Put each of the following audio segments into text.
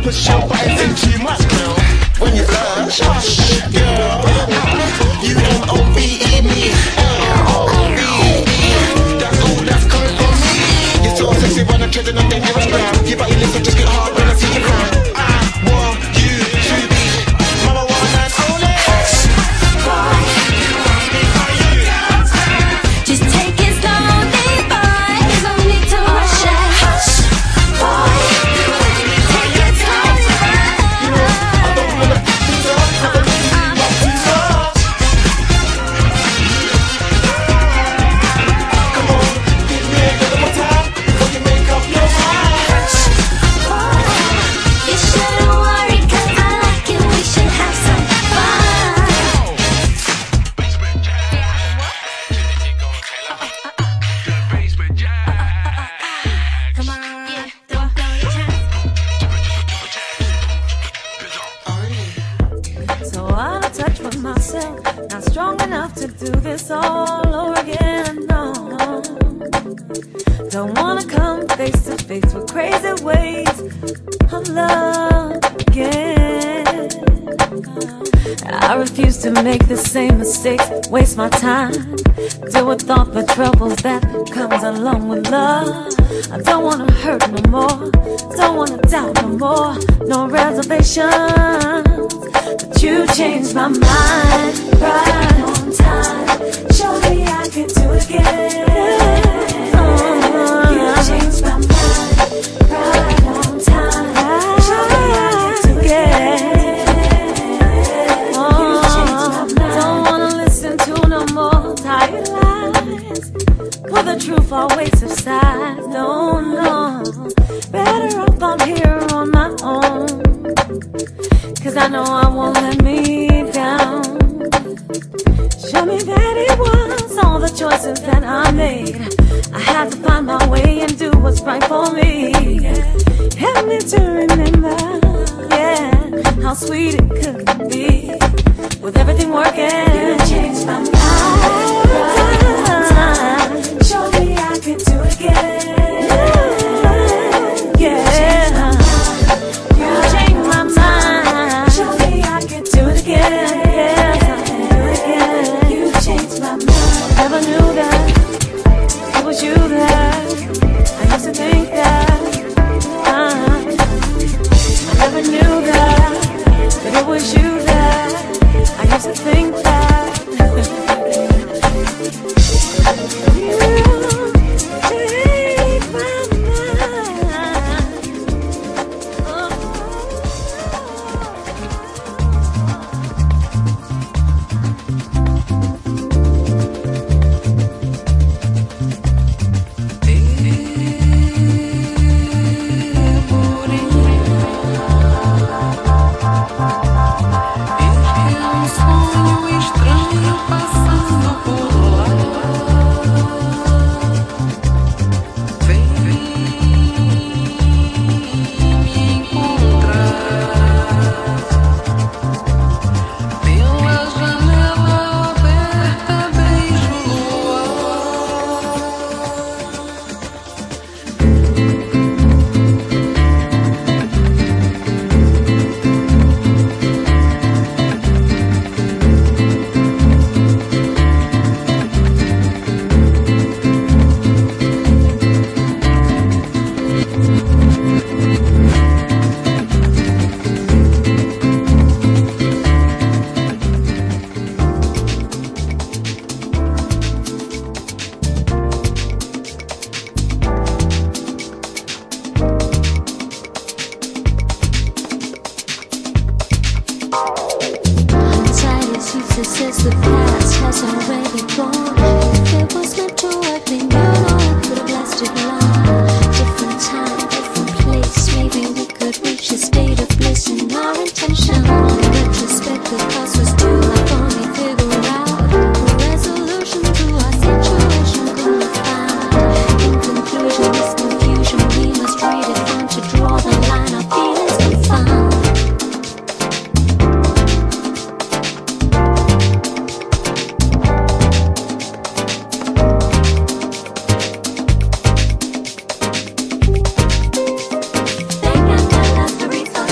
push your buttons into my grill. When you blush, hush, girl. U-M-O-V-E me, L-O-V-E. That's all that's coming from me. You're so sexy when I'm treading on dangerous ground. You body listen, just get hard when I see you cry. I want you to be my one and only. Boy, you want me for you. Just take it slowly, boy. There's no need to rush it. Hush, boy. Take it slowly, boy. You know, I don't wanna be tough, I don't really want too much. Come on, give me a little more time before you make up your mind. You shouldn't worry, 'cause I like it. We should have some fun. Come on, don't blow your chance. So out of touch with myself, not strong enough to do this all over again. No, don't wanna come face to face with crazy ways of love again. I refuse to make the same mistakes, waste my time, deal with all the troubles that comes along with love. I don't wanna hurt no more, don't wanna doubt no more, no reservations. But you changed my mind right on time. Show me I can do it again. You changed my mind right on time. Show me I can do it again. You changed my mind. Don't wanna listen to no more tired lies. Put the truth always aside. No, no. Better off I'm here on my own. 'Cause I know I won't let me down. Show me that it was all the choices that I made. I had to find my way and do what's right for me. Help me to remember, yeah, how sweet it could be with everything working. You changed my mind. Show me I can do it again. Yeah, you changed my mind. Show me I can do it again. Yes, I can do it again. You changed my mind. Never knew that it was you that I used to think that. I never knew that it was you that I used to think that. You changed my mind. Since the past has already gone. If it was meant to work, then you know it could have lasted long. Different time, different place. Maybe we could reach a state of bliss in our intention. In retrospect, the cost was too high for me to figure out a resolution to our situation. Couldn't find. In conclusion, this confusion we must redefine to draw the line. Our feelings confound. They can't tell us the reason.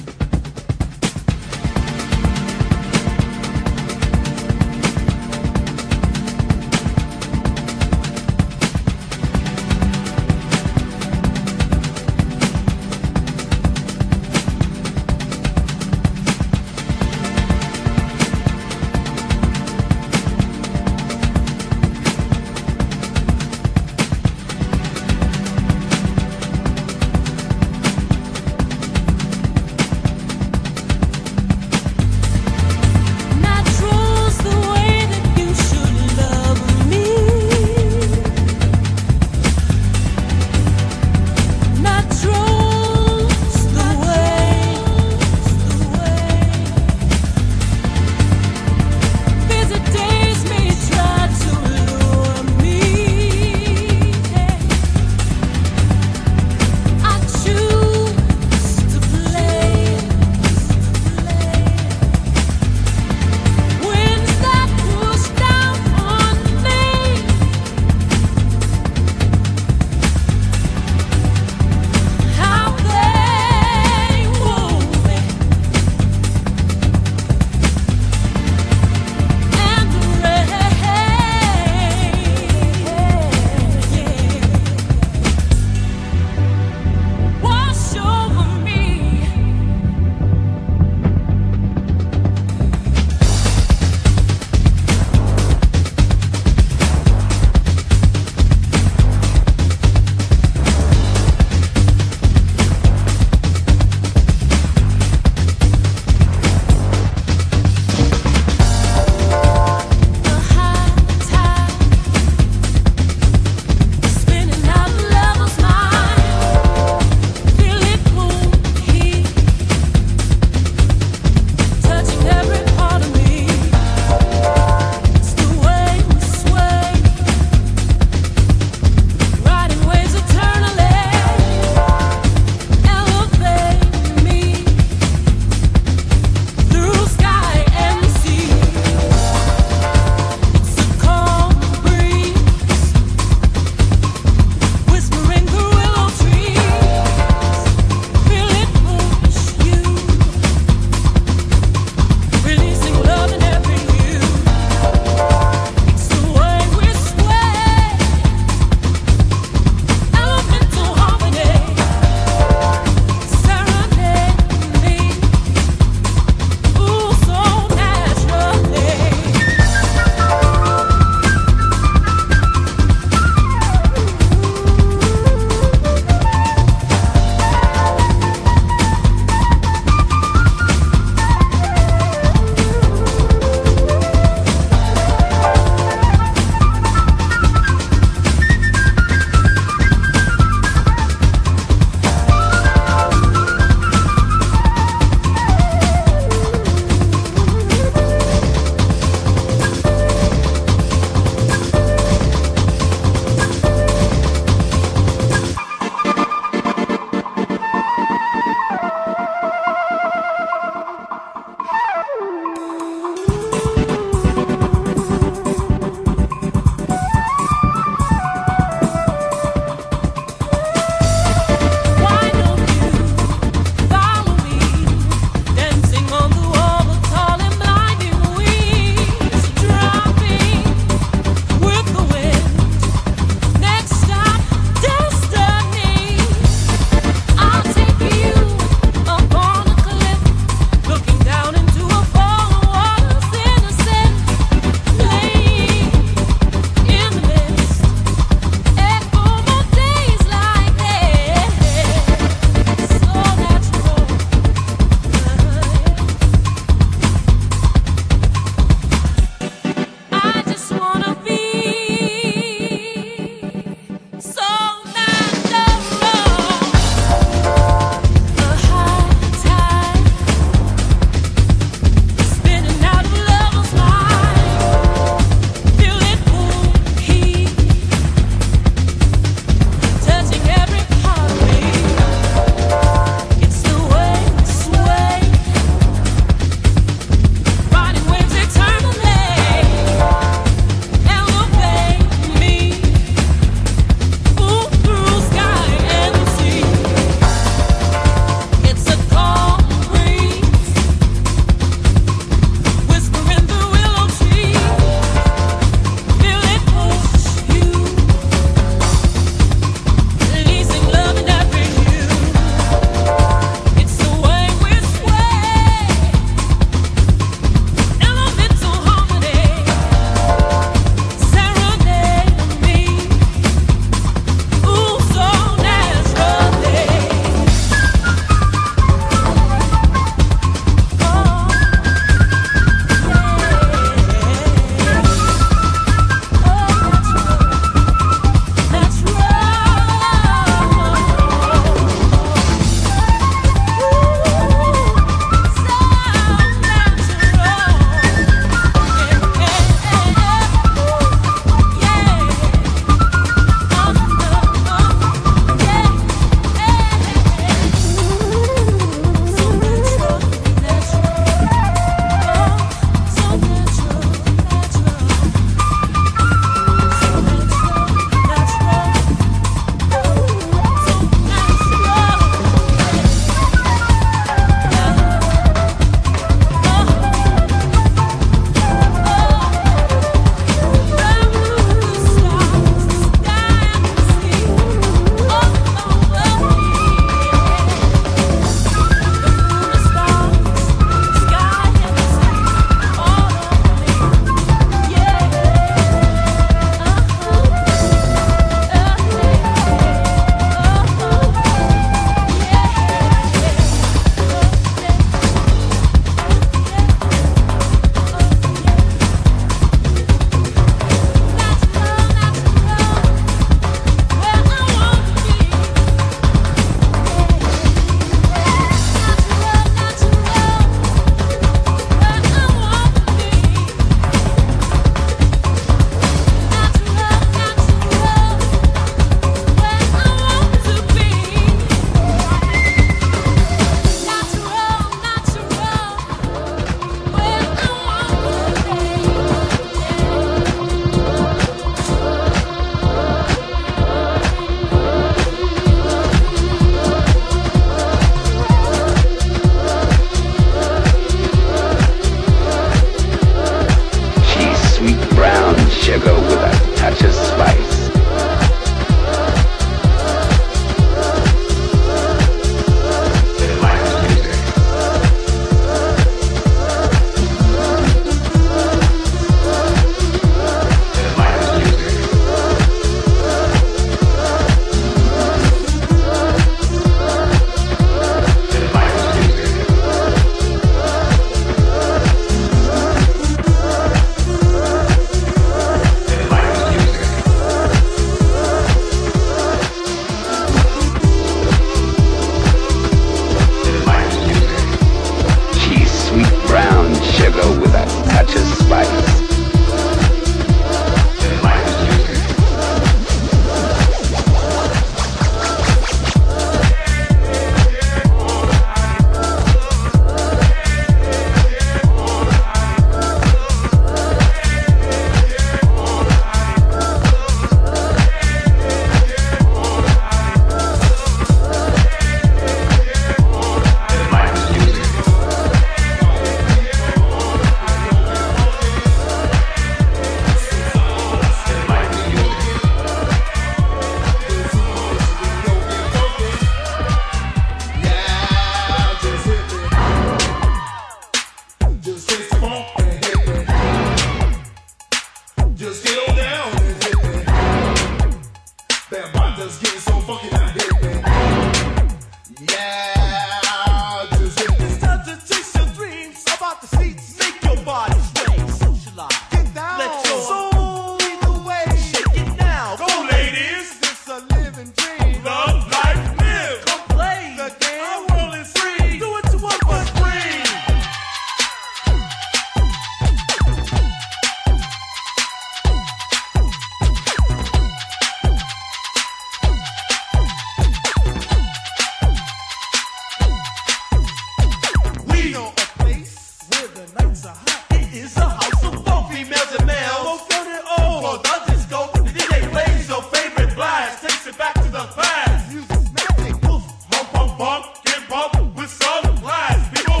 bump, get bumped with some class, people.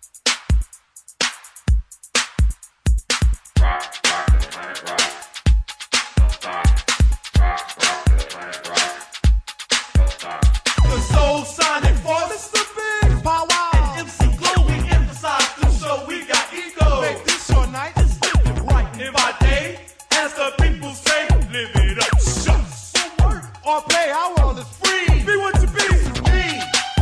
Rock to the planet rock. Don't stop. Rock to the planet rock. Don't stop. The Soul Sonic Force, the big power. And MC Glow, we emphasize the show. We got ego. Make this your night. Just live it right. In my day, as the people say, live it up. Shut. So work or play, our world is free. Be what you be. Me.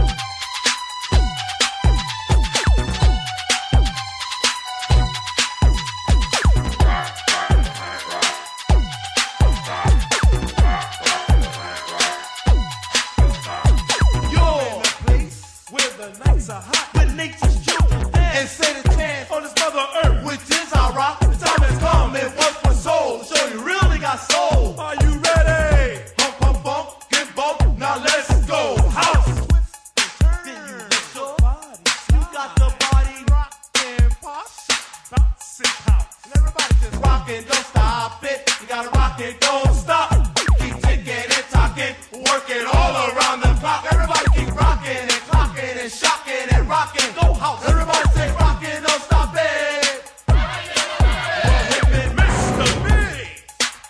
The nights are hot, but nature's children dance and set a chance on this mother earth, which is our rock. The time has come, it was for soul. Show you really got soul. Are you ready? Hump, hump, bump, get bumped. Now let's go. House. Then you get your body. You got the body rockin', pop, bounce and house. And everybody just rockin', don't stop it. You gotta rock it, don't stop. Keep ticking and talking, working all around the clock. Everybody keep rockin' and clockin' and shocking and rocking. Go house. Everybody say rockin', don't stop it. Hip it, Mr. Big.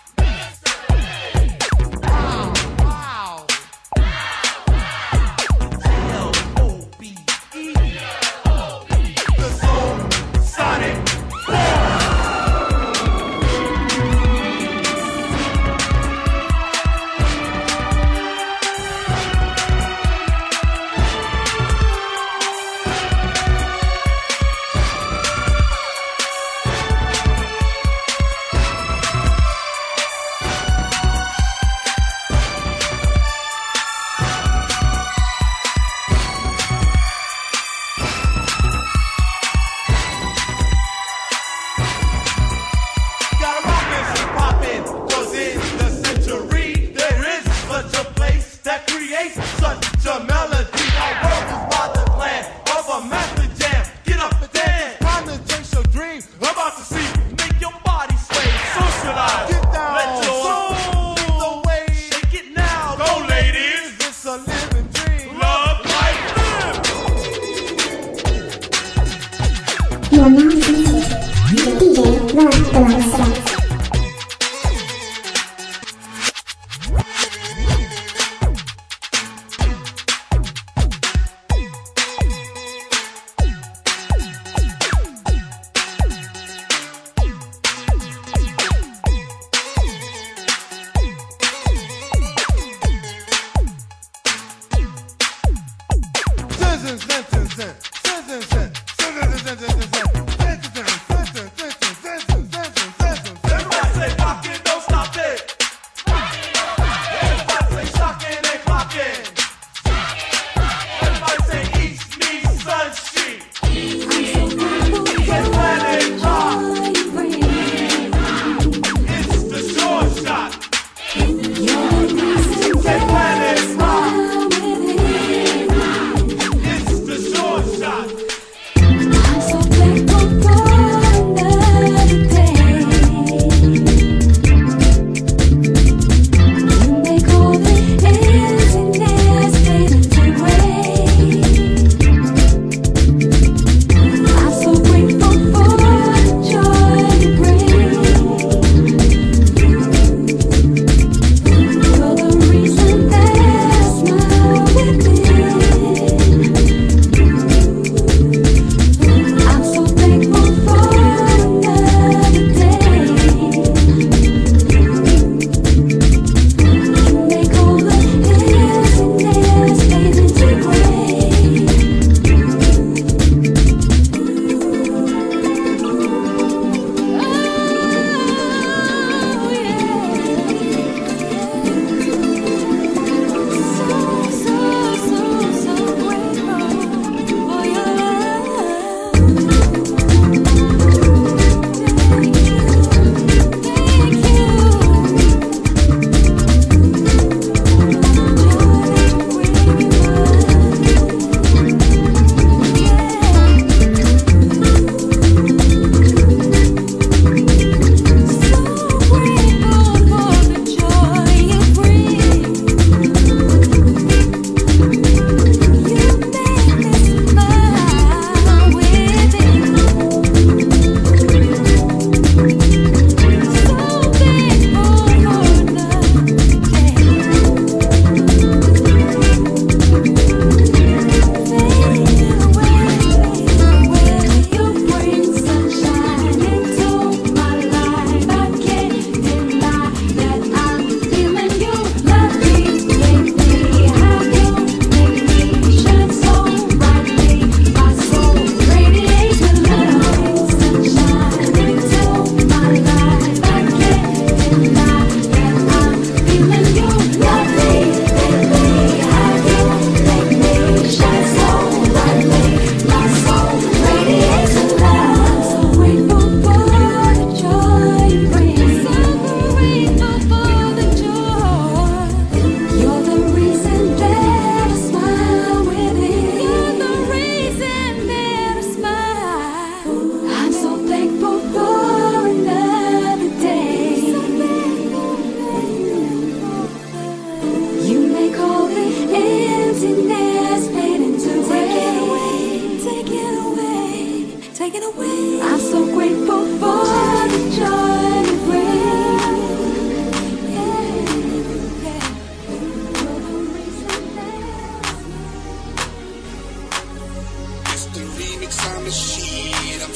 Wow. L-O-B-E. The Soul Sonic Force. Gotta rock this and poppin', 'cause in the century there is such a place that creates such a melody. Our world is by the plan of a master jam. Get up and dance, time to chase your dream. About to see, make your body sway, socialize. Get down, let your soul lead the way. Shake it now, go ladies. It's a living dream. Love, life, live. You're now listening to DJ Love Blaster. Everybody say rockin', don't stop it. Everybody say shockin' and clockin'. Everybody say East meets Sun Street. Say Planet Rock. It's the short shot. Say Planet Rock. It's the short shot.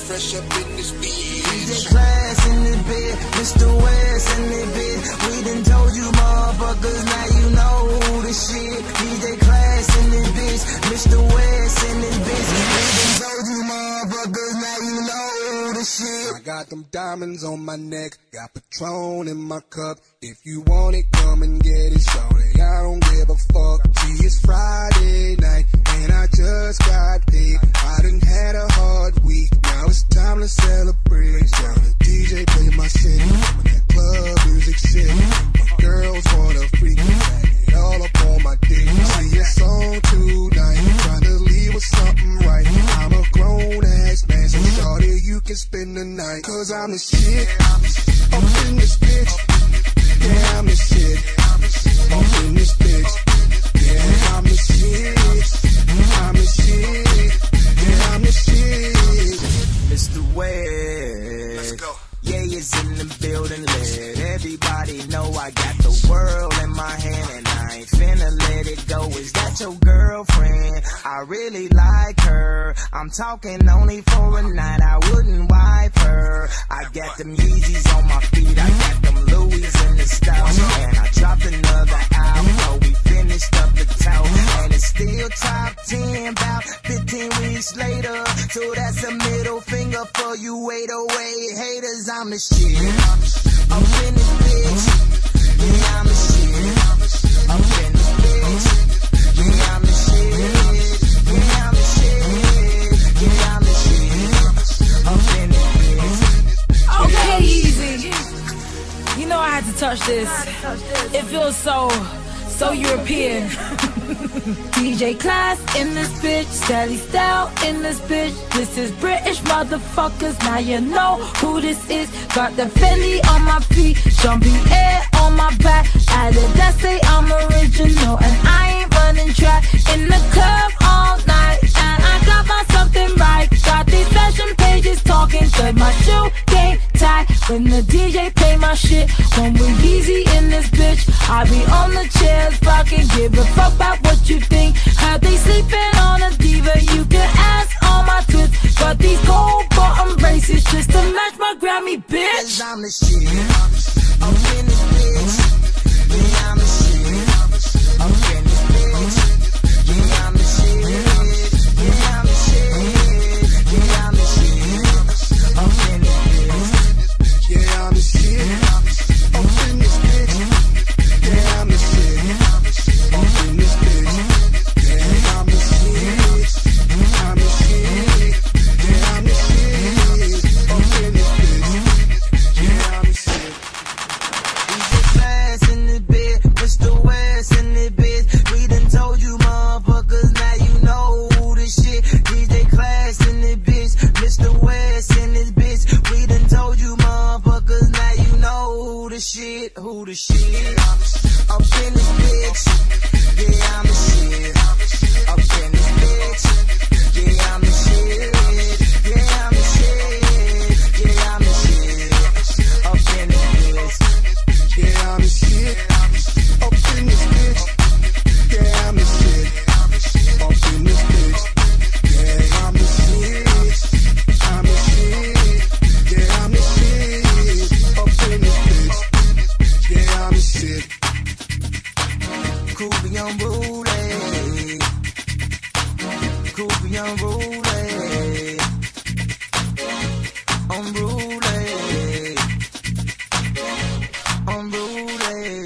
fresh up in this bitch. DJ Class in the bed, Mr. West in the bed. We done told you motherfuckers, now you know the shit. DJ Class in the bitch, Mr. West in the bitch. We done told you motherfuckers, now you know the shit. I got them diamonds on my neck, got Patron in my cup. If you want it, come and get it, shorty. I don't give a fuck. See, it's Friday night, and I just got paid. I done had a hard week, now it's time to celebrate. Tell the DJ play my shit, that club music shit. My girls wanna freak it, it all up on my dick. See, it's on tonight, trying to leave with something right. I'm a grown ass man, so shorty, you can spend the night. Cause I'm the shit, up in this bitch. Yeah, I'm the shit, up in this bitch. Yeah, I'm the shit, I'm the shit. Yeah, I'm the shit. Mr. West, let's go. Yeah, it's in the building, let everybody know I got the world in my hand and I ain't finna let it go. Is that your girlfriend? I really like her. I'm talking only for a night, I wouldn't wipe her. I got them Yeezys on my feet, I got them Louis in the style. And I dropped another album, we finished up the toe. And it's still top 10, about 15 weeks later. So that's a middle finger for you 808 haters. I'm the shit, I'm in this bitch. Yeah, I'm the shit, I'm in this bitch. Yeah, I'm the shit, yeah, I'm the shit. Yeah, I'm the shit, I'm in this bitch. Okay, easy. You know I had to touch this. It feels so European. DJ Class in this bitch, Sally Style in this bitch. This is British motherfuckers, now you know who this is. Got the Fendi on my feet, Jean-Pierre on my back. Adidas say I'm original and I ain't running track. In the club all night and I got my something right. Got these fashion pages talking, cause my shoe game tight. When the DJ play my shit, when we easy in this bitch, I be on the chairs, fucking give a fuck about what you think. How they sleeping on a diva, you can ask all my twits. Got these gold bottom braces just to match my Grammy, bitch. Cause I'm the shit, I'm in this bitch. Yeah, I'm the shit, I'm in this bitch. Yeah, I'm the shit, yeah, I'm the shit. Yeah, I'm the shit, I'm in this bitch. Yeah, I'm the shit, I'm in this bitch. Yeah, I'm the shit, I'm in this bitch. Yeah, I'm the shit, I'm the shit. Yeah, I'm the shit, I'm in this bitch. Yeah, I'm the shit. DJ Class in the bed, Mr. West in the bed. We done told you motherfuckers, now you know who the shit. DJ Class in the bitch, Mr. West in this bitch. We done told you motherfuckers, now you know who the shit, who the shit. Up in this bitch, yeah, I'm the shit. Up in this bitch, yeah, I'm the shit. Yeah, I'm the shit, yeah, I'm the shit. Up in this bitch. Yeah, I'm the shit, up in this bitch. Yeah, I'm the shit, up in this bitch. Yeah, I'm the shit, I'm the shit. Yeah, I'm the shit, up in this bitch. Yeah, I'm the shit. Cool young Rudy, cool young Rudy, I'm Rudy, I'm Rudy.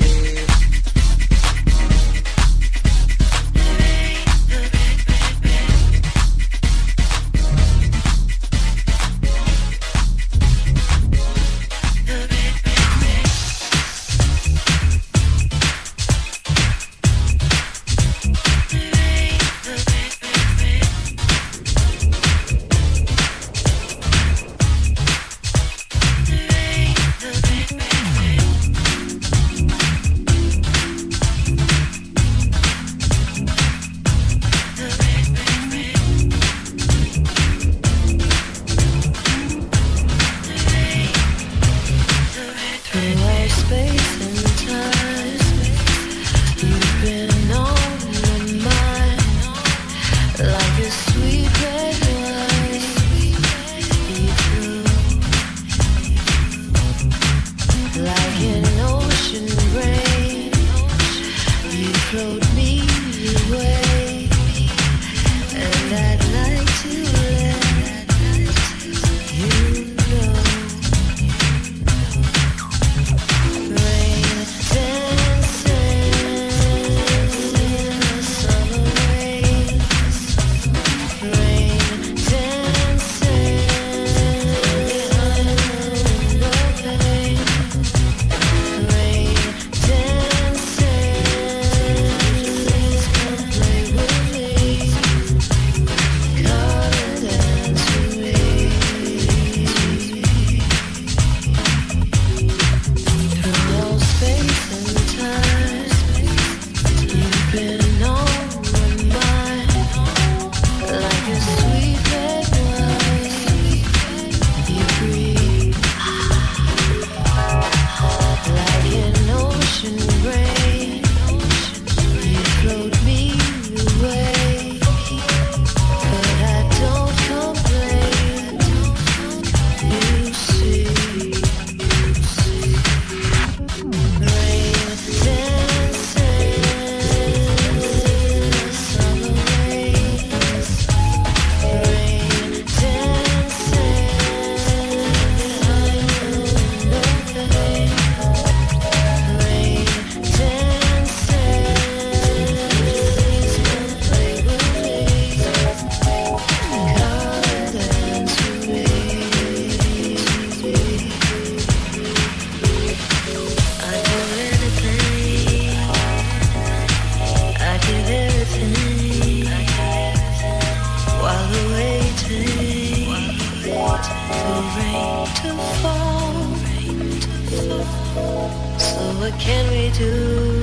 what can we do?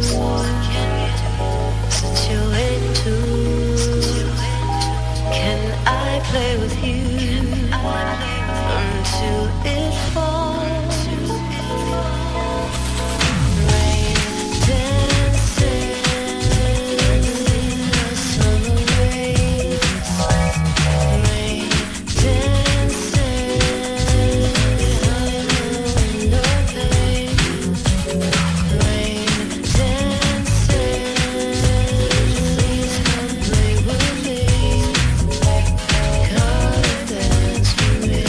Since you're waiting too, can I play with you until it falls? Rain dancing in the summer rain. Rain dancing behind the window pane. Rain dancing, please come play with me. Come and dance with me.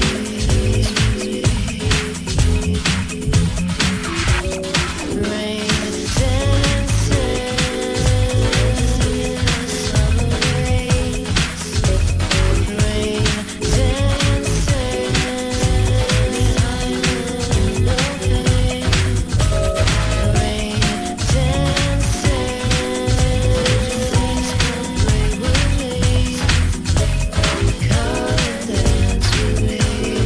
Rain dancing in the summer rain. Rain dancing behind the window pane. Rain dancing, please come play with me. Come and dance with me.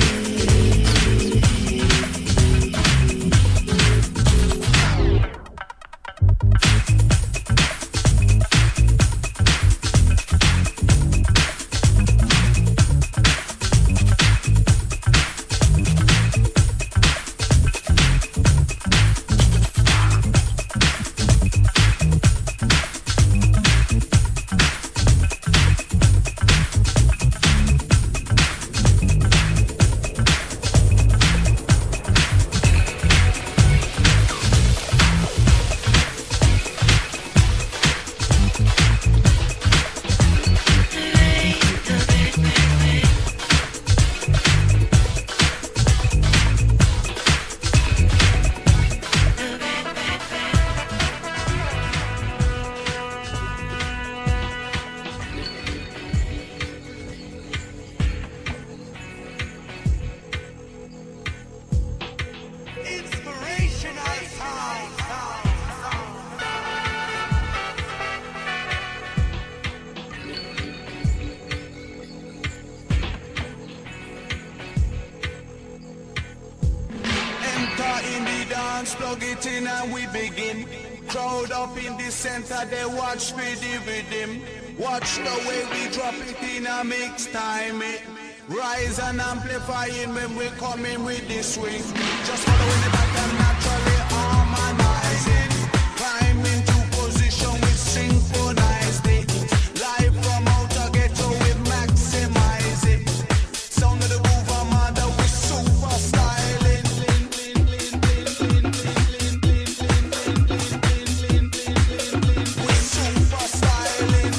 Inspirational sound. Enter in the dance, plug it in and we begin. Crowd up in the center, they watch for the rhythm. Watch the way we drop it in a mix time. Rise and amplifying when we come in with the swing. Just following the back and naturally harmonizing. Climb into position, we synchronize it. Live from outer ghetto, we maximize it. Sound of the groove, Armada, we super styling. We super styling.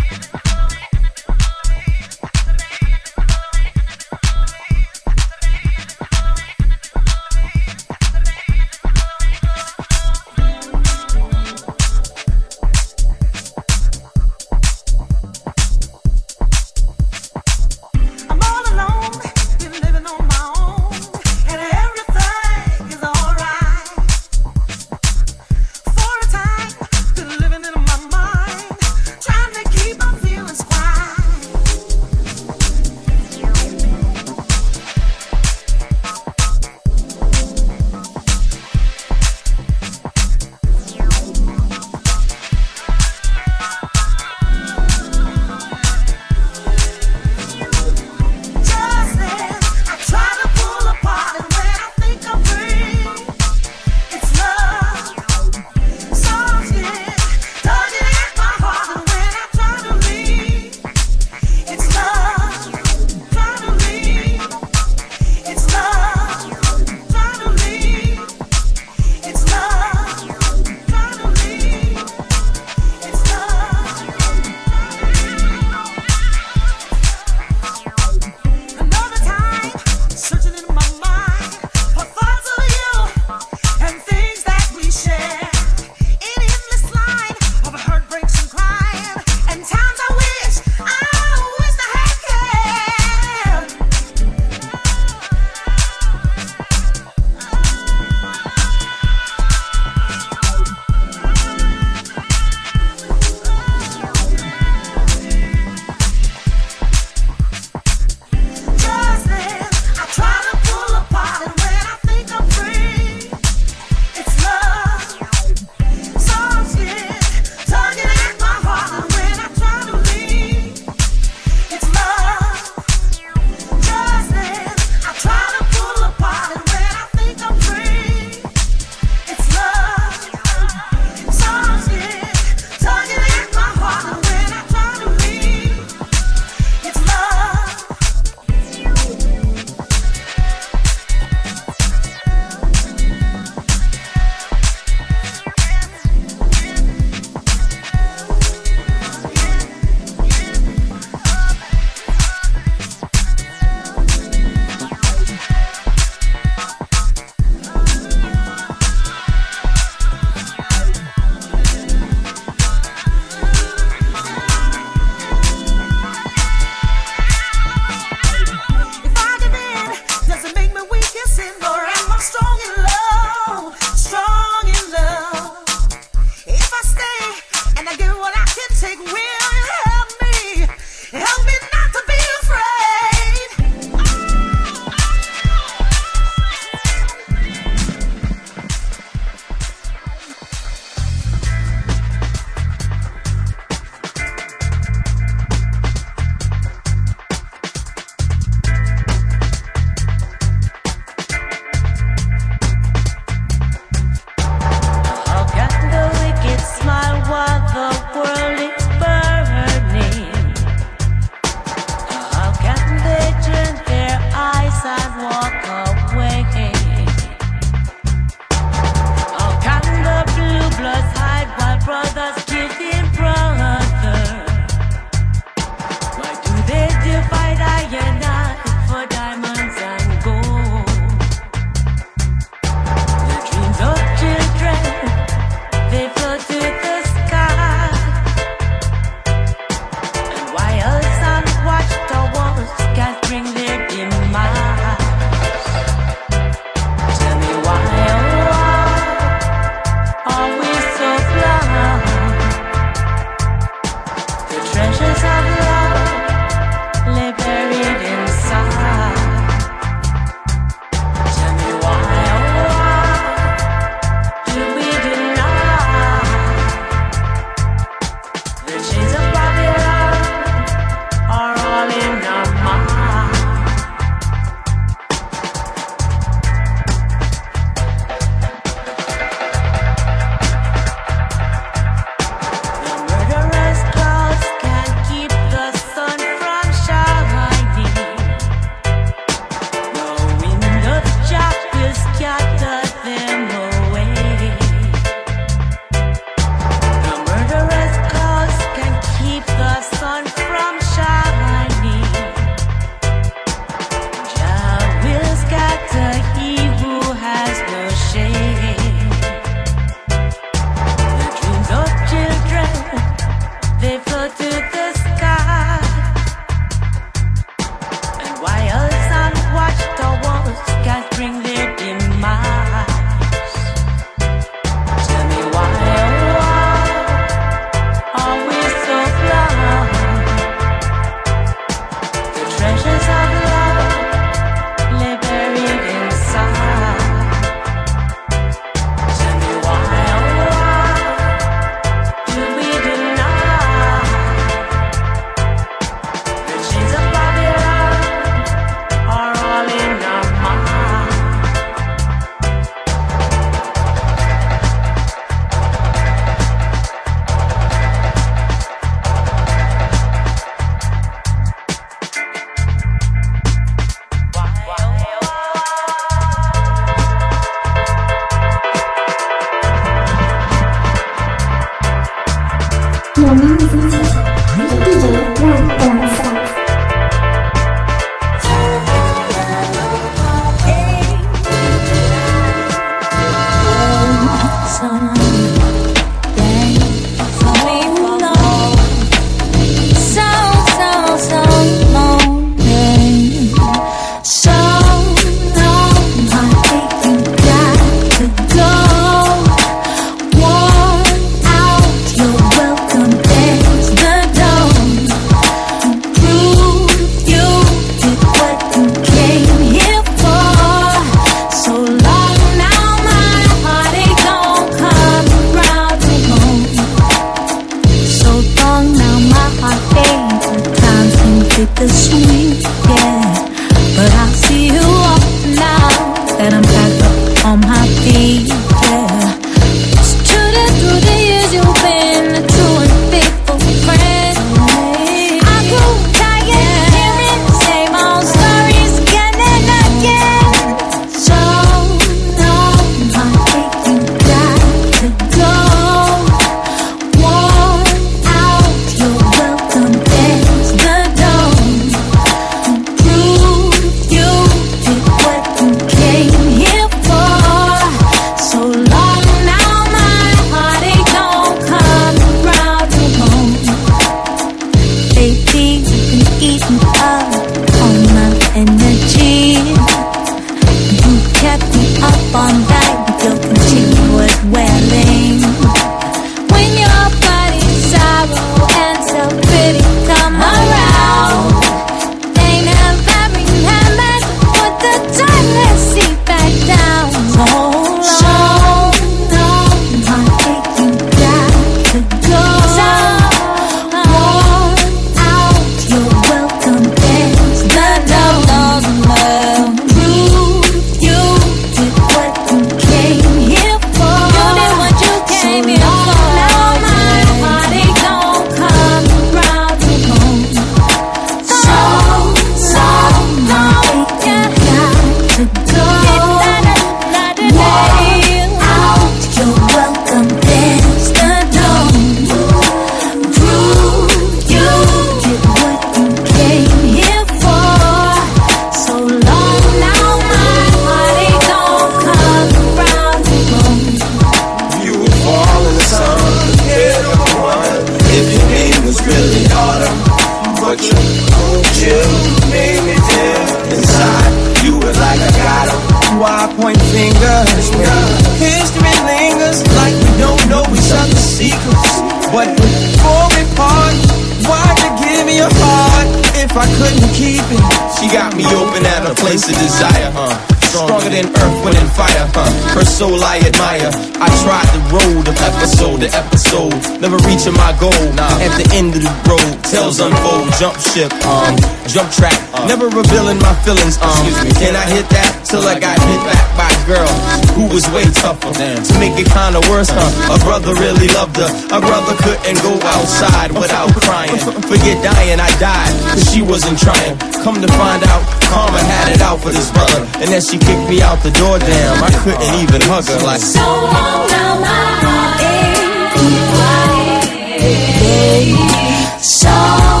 History lingers like we don't know each other's secrets. But before we part, why'd you give me your heart if I couldn't keep it? She got me open at a place of desire, stronger than earth, wind, and fire, Her soul I admire. I tried the road of episode to episode, never reaching my goal. At the end of the road, tales unfold. Jump ship, jump track, never revealing my feelings. Can I hit that till I got hit back by a girl who was way tougher? To make it kinda worse, a brother really loved her. A brother couldn't go outside without crying. Forget dying, I died, cause she wasn't trying. Come to find out, karma had it out for this brother, and then she kicked me out the door. Damn, I couldn't even hug her. Like, so long now, my heart is quiet. So